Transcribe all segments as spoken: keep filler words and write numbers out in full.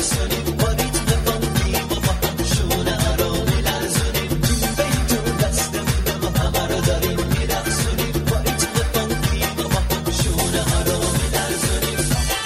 میرقصونیم با ریتم فانکی ما با هم شونه ها رو میلرزونیم جیمبه تو دستمونه و همه رو داریم میرقصونیم با ریتم فانکی ما با هم شونه ها رو میلرزونیم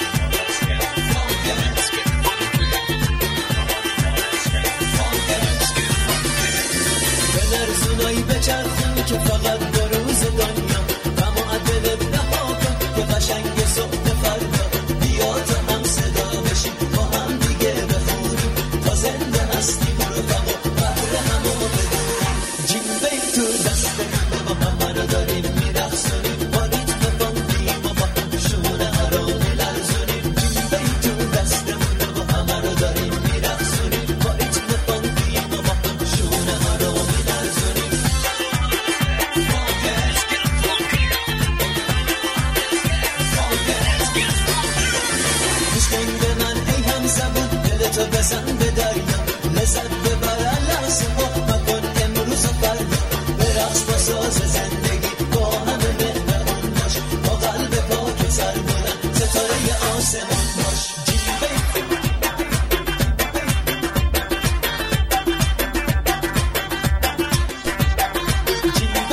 بلرزونایی بچرخون که فقط دو روز دنیا و معدل رها کن که قشنگ صبح فردا بیا تا هم صدا بشیم با هم دیگه بخونیم تا زنده هستیم رفق و بهر همو بدونیم جیمبه تو دستمونه با همه رو داریم میرقصونیم با ریتم فانکی ما با هم شونه ها رو میلرزونیم جیمبه تو دستمونه با همه رو داریم میرقصونیم با ریتم فانکی ما با هم شونه ها رو میلرزونیم گوش به من ای هم زبون دلتو بزن به دریا لذت ببر لحظه ها مکن امروز و فردا برقص با ساز زندگی با همه مهربون باش با قلب پاک سر بلند ستاره آسمان باش جیمبه جیمبه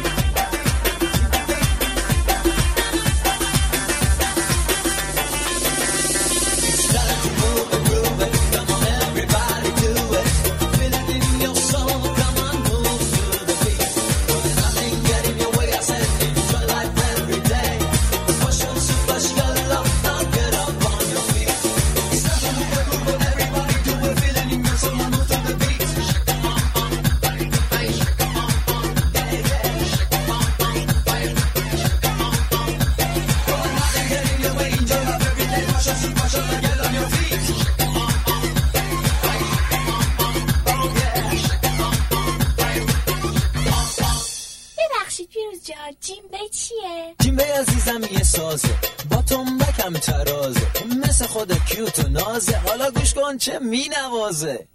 Start to move and groove it. Come on, everybody do it. Feel it in your soul. Come on, move to the beat. When nothing get in your way, I said enjoy life every day. Push on, super, shut up, now get up on your feet. Start to move and groove it. Everybody do it. Feel it in your soul. Move to the beat. Shake 'em on, on, body, body, shake 'em on, on, yeah, yeah. Shake 'em on, on, body, shake 'em on, on. When nothing get in your way, enjoy life every day. Push on, super, shut up, get on your feet. ببخشید پیروز جان جیمبه چیه؟ جیمبه عزیزم یه سازه با تنبکم ترازه مثل خود کیوت و نازه حالا گوش کن چه می نوازه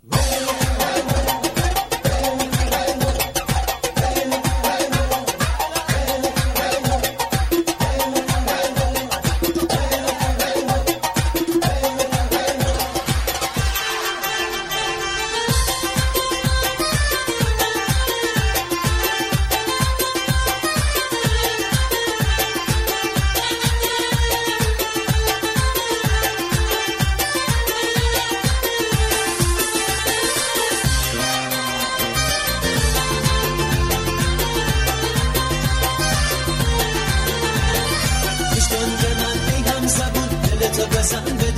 گوش کن به من ای هم زبون دلتو بزن به